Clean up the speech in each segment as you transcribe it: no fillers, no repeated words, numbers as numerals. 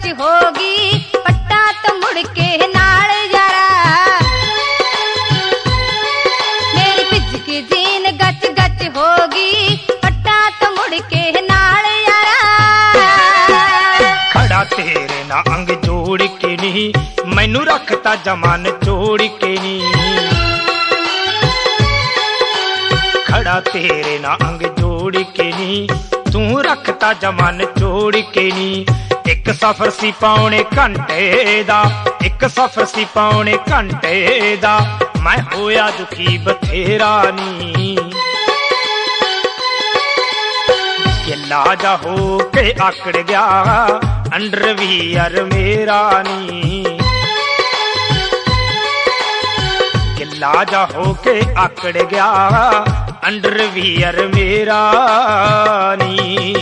होगी पट्टा तो मुड़ के नाल यारा मेरी भिज की जीन गच गच होगी पट्टा तो मुड़ के नाल यारा खड़ा तेरे ना अंग जोड़ के नहीं मैनू रखता जमान जोड़ के नहीं खड़ा तेरे ना अंग जोड़ के नहीं तू रखता जमान जोड़ के नहीं एक सफर सी पौने घंटे दा एक सफर सी पौने घंटे दा मैं होया दुखी बथेरा नी गिला जा हो के आकड़ गया अंडरवियर मेरा नी गिला जा हो के आकड़ गया अंडरवियर मेरा नी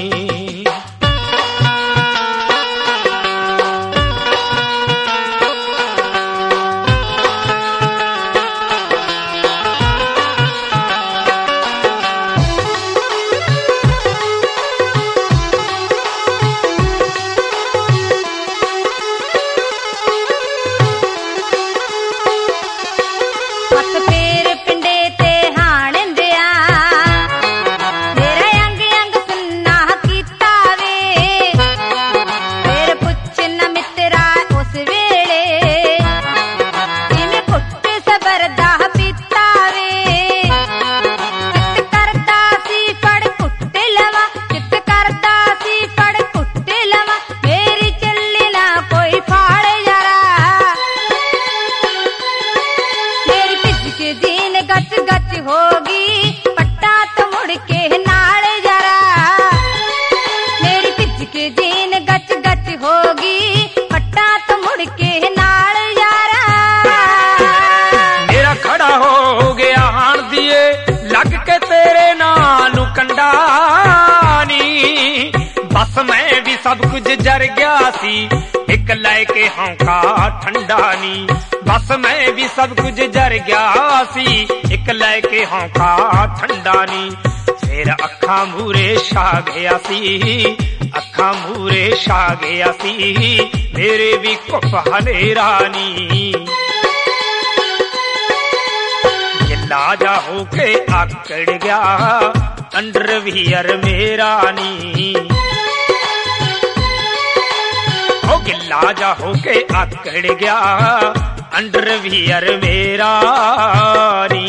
होगी पट्टा तो मुड़ के नाल यारा मेरी भिज के जीन गच गच होगी पट्टा तो मुड़ के नाल यारा मेरा खड़ा हो गया हाण दिए लग के तेरे नानू कंडानी बस मैं भी सब कुछ जर गया सी एक लैके हौका ठंडा नी बस मैं भी सब कुछ जर गया सी एक लैके हौका ठंडा नी फिर अखा मूरे छा गया सी अखा मूरे छा गया सी मेरे भी कुप हनेरा नी गिला जा होके आकड़ गया अंडरवियर मेरा नी ओ गिला जा होके आकड़ गया अंडरवियर मेरा नी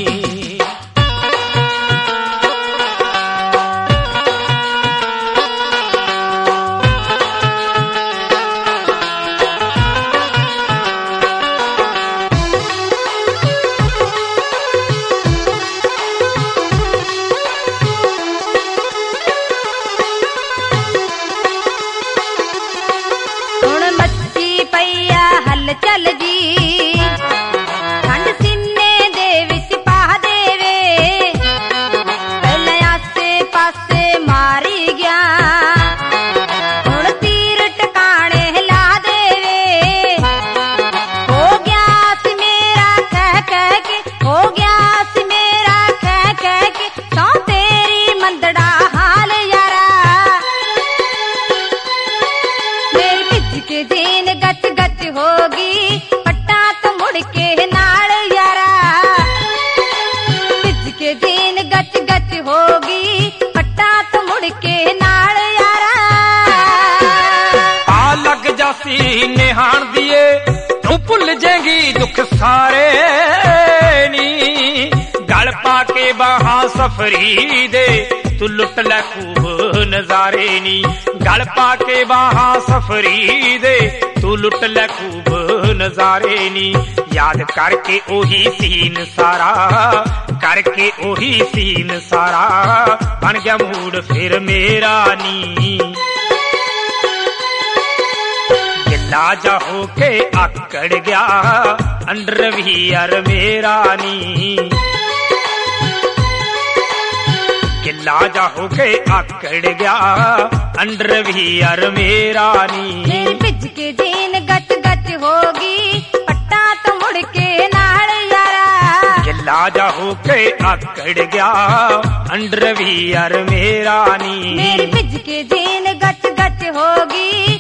चल जी ठंड सीने दे विच पा देवे पहले आसे पासे मारी गया हुण तीर टकाने ला देवे हो गया सी मेरा कह कह के हो गया सी मेरा कह कह के सौ तेरी मंदड़ा हाल यारा मेरी भिज के जीन गच गच होगी पट्टा तो मुड़ के नाल यारा भिज के जीन गच गच होगी पट्टा तो मुड़ के नाल यारा आ लग जासी निहाण दिए तू भुल जाएगी दुख सारे नी गल पाके बाहा सफरी दे तू लुट लै खूब नजारे नी गल पाके बाहा सफरी दे तू लुट लै खूब नजारे नी याद करके ओही सीन सारा करके ओही सीन सारा बन गया मूड फिर मेरा नी गिला जा होके आकड़ गया अंडरवियर मेरा नी गिला जा होके आकड़ गया अंडरवियर मेरा नी भिज के जीन गच गच होगी पट्टा तो मुड़ के नाल यारा गिला जा होके आकड़ गया अंडरवियर मेरा नी मेरी भिज के जीन गच गच होगी